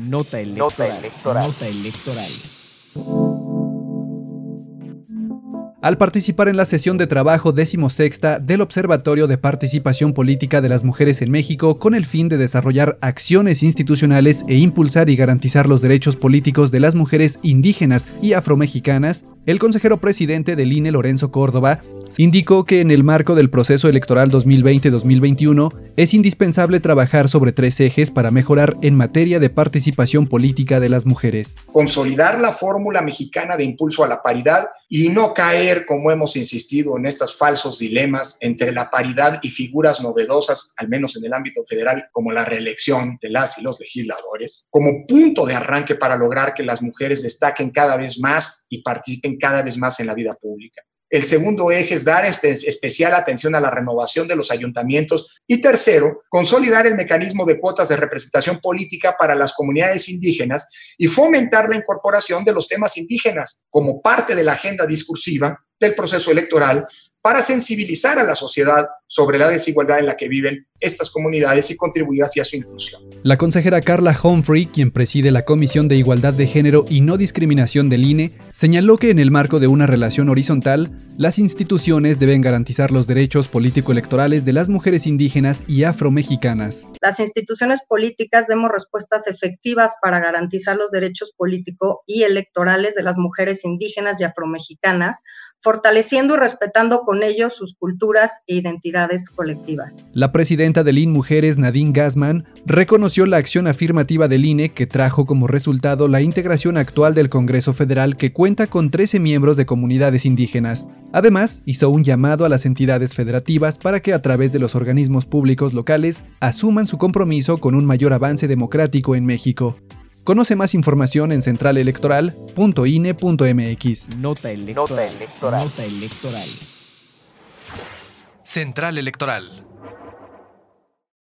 Nota electoral. Nota electoral. Al participar en la sesión de trabajo 16ª del Observatorio de Participación Política de las Mujeres en México con el fin de desarrollar acciones institucionales e impulsar y garantizar los derechos políticos de las mujeres indígenas y afromexicanas, el consejero presidente del INE, Lorenzo Córdoba, indicó que en el marco del proceso electoral 2020-2021 es indispensable trabajar sobre 3 ejes para mejorar en materia de participación política de las mujeres. Consolidar la fórmula mexicana de impulso a la paridad y no caer, como hemos insistido, en estos falsos dilemas entre la paridad y figuras novedosas, al menos en el ámbito federal, como la reelección de las y los legisladores, como punto de arranque para lograr que las mujeres destaquen cada vez más y participen cada vez más en la vida pública. El segundo eje es dar especial atención a la renovación de los ayuntamientos. Y tercero, consolidar el mecanismo de cuotas de representación política para las comunidades indígenas y fomentar la incorporación de los temas indígenas como parte de la agenda discursiva del proceso electoral para sensibilizar a la sociedad sobre la desigualdad en la que viven estas comunidades y contribuir hacia su inclusión. La consejera Carla Humphrey, quien preside la Comisión de Igualdad de Género y No Discriminación del INE, señaló que en el marco de una relación horizontal, las instituciones deben garantizar los derechos político-electorales de las mujeres indígenas y afromexicanas. Las instituciones políticas demos respuestas efectivas para garantizar los derechos político y electorales de las mujeres indígenas y afromexicanas, fortaleciendo y respetando con ellos sus culturas e identidades colectivas. La presidenta del IN Mujeres, Nadine Gassman, reconoció la acción afirmativa del INE que trajo como resultado la integración actual del Congreso Federal, que cuenta con 13 miembros de comunidades indígenas. Además, hizo un llamado a las entidades federativas para que a través de los organismos públicos locales asuman su compromiso con un mayor avance democrático en México. Conoce más información en centralelectoral.ine.mx. Nota electoral. Central Electoral.